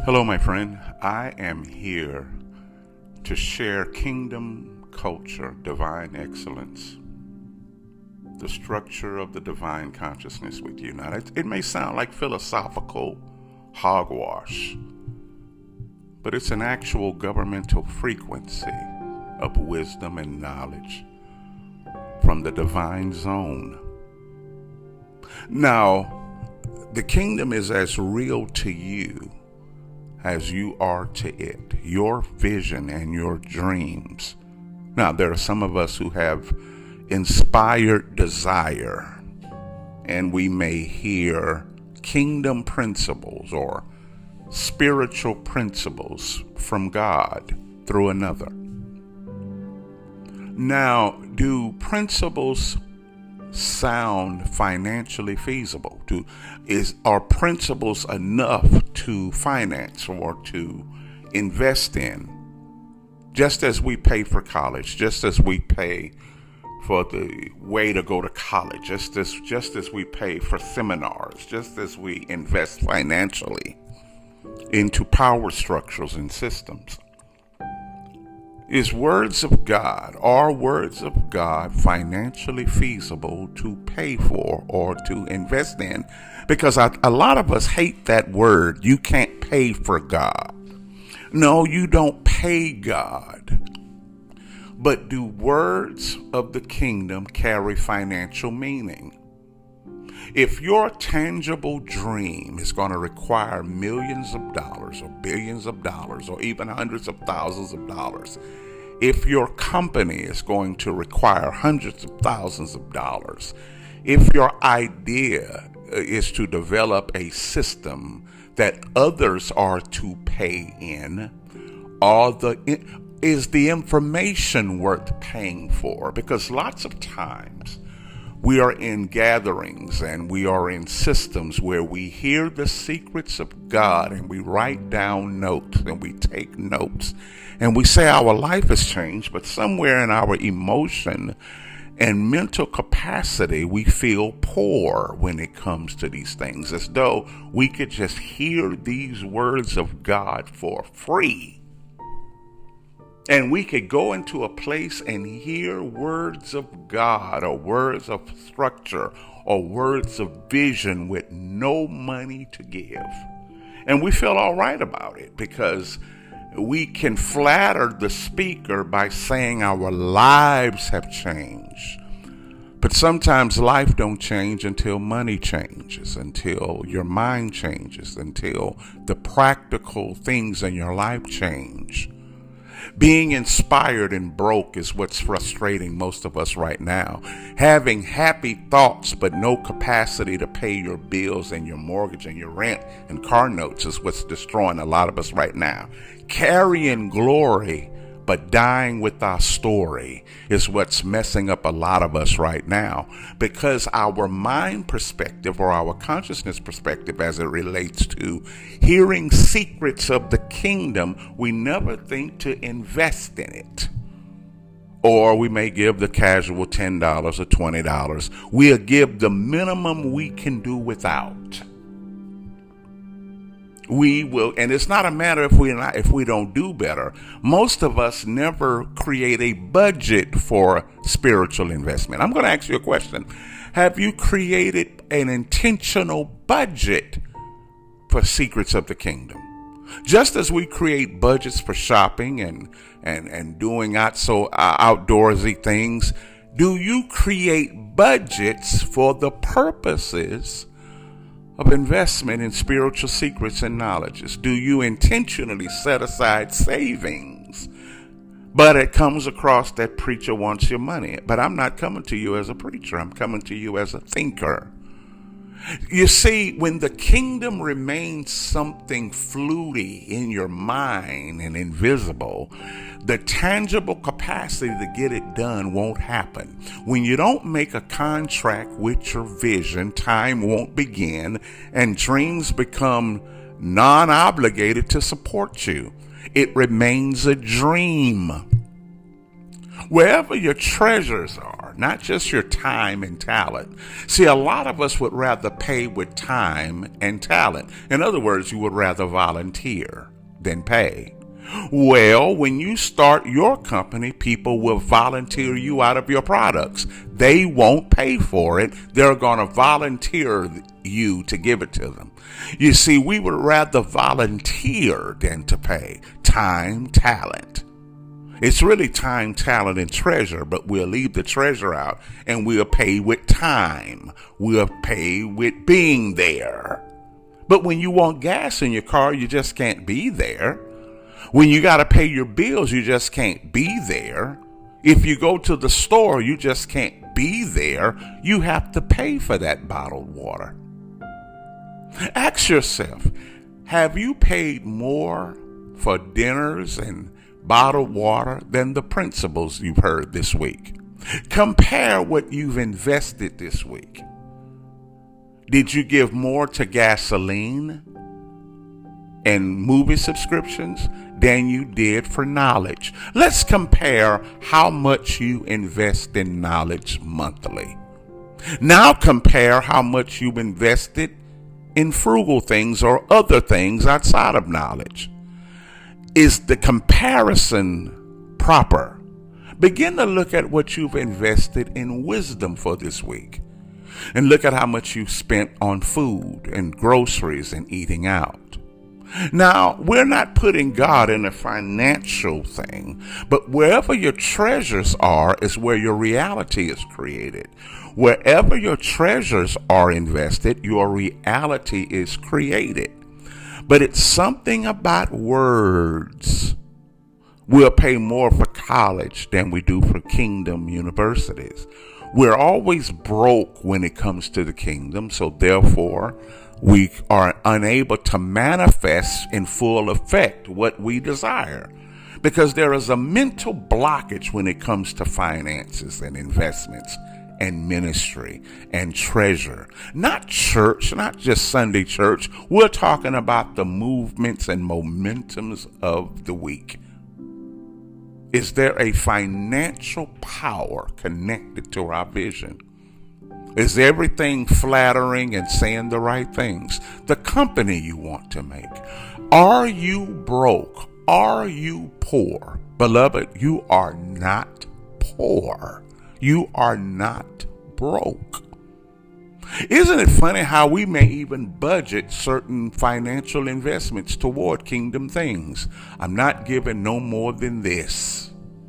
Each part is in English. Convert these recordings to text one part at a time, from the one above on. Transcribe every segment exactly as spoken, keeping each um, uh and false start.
Hello, my friend. I am here to share kingdom culture, divine excellence, the structure of the divine consciousness with you. Now, it, it may sound like philosophical hogwash, but it's an actual governmental frequency of wisdom and knowledge from the divine zone. Now, the kingdom is as real to you as you are to it, your vision and your dreams. Now, there are some of us who have inspired desire, and we may hear kingdom principles or spiritual principles from God through another. Now, do principles sound financially feasible? Do is are principles enough to finance or to invest in? Just as we pay for college, just as we pay for the way to go to college, just as just as we pay for seminars, just as we invest financially into power structures and systems. Is words of God, are words of God financially feasible to pay for or to invest in? Because I, a lot of us hate that word. You can't pay for God. No, you don't pay God. But do words of the kingdom carry financial meaning? If your tangible dream is going to require millions of dollars or billions of dollars or even hundreds of thousands of dollars, if your company is going to require hundreds of thousands of dollars, if your idea is to develop a system that others are to pay in, are the, is the information worth paying for? Because lots of times we are in gatherings and we are in systems where we hear the secrets of God and we write down notes and we take notes and we say our life has changed, but somewhere in our emotion and mental capacity we feel poor when it comes to these things, as though we could just hear these words of God for free. And we could go into a place and hear words of God or words of structure or words of vision with no money to give. And we feel all right about it because we can flatter the speaker by saying our lives have changed. But sometimes life don't change until money changes, until your mind changes, until the practical things in your life change. Being inspired and broke is what's frustrating most of us right now. Having happy thoughts but no capacity to pay your bills and your mortgage and your rent and car notes is what's destroying a lot of us right now. Carrying glory but dying with our story is what's messing up a lot of us right now, because our mind perspective or our consciousness perspective as it relates to hearing secrets of the kingdom, we never think to invest in it. Or we may give the casual ten dollars or twenty dollars. We'll give the minimum we can do without. We will, and it's not a matter if we not, if we don't do better. Most of us never create a budget for spiritual investment. I'm going to ask you a question. Have you created an intentional budget for secrets of the kingdom? Just as we create budgets for shopping and and and doing out so uh, outdoorsy things, do you create budgets for the purposes of investment in spiritual secrets and knowledges? Do you intentionally set aside savings? But it comes across that preacher wants your money. But I'm not coming to you as a preacher. I'm coming to you as a thinker. You see, when the kingdom remains something fluty in your mind and invisible, the tangible capacity to get it done won't happen. When you don't make a contract with your vision, time won't begin, and dreams become non-obligated to support you. It remains a dream. Wherever your treasures are, more, not just your time and talent. See, a lot of us would rather pay with time and talent. In other words, you would rather volunteer than pay. Well, when you start your company, people will volunteer you out of your products. They won't pay for it. They're going to volunteer you to give it to them. You see, we would rather volunteer than to pay. Time, talent. It's really time, talent, and treasure, but we'll leave the treasure out and we'll pay with time. We'll pay with being there. But when you want gas in your car, you just can't be there. When you got to pay your bills, you just can't be there. If you go to the store, you just can't be there. You have to pay for that bottled water. Ask yourself, have you paid more for dinners and bottled water than the principles you've heard this week? Compare what you've invested this week. Did you give more to gasoline and movie subscriptions than you did for knowledge? Let's compare how much you invest in knowledge monthly. Now compare how much you invested in frugal things or other things outside of knowledge. Is the comparison proper? Begin to look at what you've invested in wisdom for this week. And look at how much you spent on food and groceries and eating out. Now, we're not putting God in a financial thing, but wherever your treasures are is where your reality is created. Wherever your treasures are invested, your reality is created. But it's something about words. We'll pay more for college than we do for kingdom universities. We're always broke when it comes to the kingdom, so therefore we are unable to manifest in full effect what we desire, because there is a mental blockage when it comes to finances and investments and ministry and treasure. Not church, not just Sunday church. We're talking about the movements and momentums of the week. Is there a financial power connected to our vision? Is everything flattering and saying the right things? The company you want to make. Are you broke? Are you poor? Beloved, you are not poor. You are not broke. Isn't it funny how we may even budget certain financial investments toward kingdom things? I'm not giving no more than this.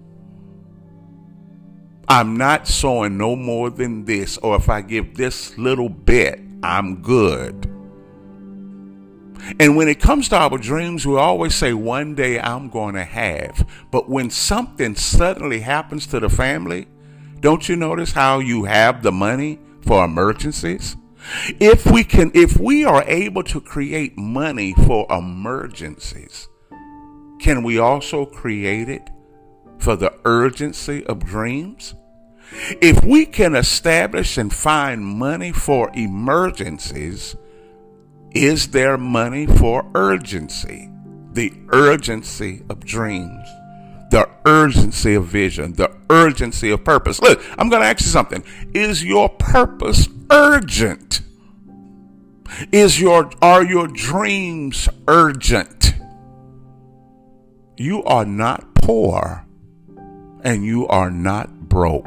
I'm not sowing no more than this, or if I give this little bit, I'm good. And when it comes to our dreams, we always say, one day I'm going to have. But when something suddenly happens to the family, don't you notice how you have the money for emergencies? If we can, if we are able to create money for emergencies, can we also create it for the urgency of dreams? If we can establish and find money for emergencies, is there money for urgency? The urgency of dreams, the urgency of vision, the urgency of purpose. Look, I'm going to ask you something. Is your purpose urgent? Is your, are your dreams urgent? You are not poor and you are not broke.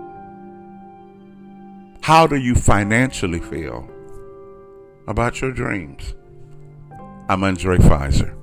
How do you financially feel about your dreams? I'm Andre Pfizer.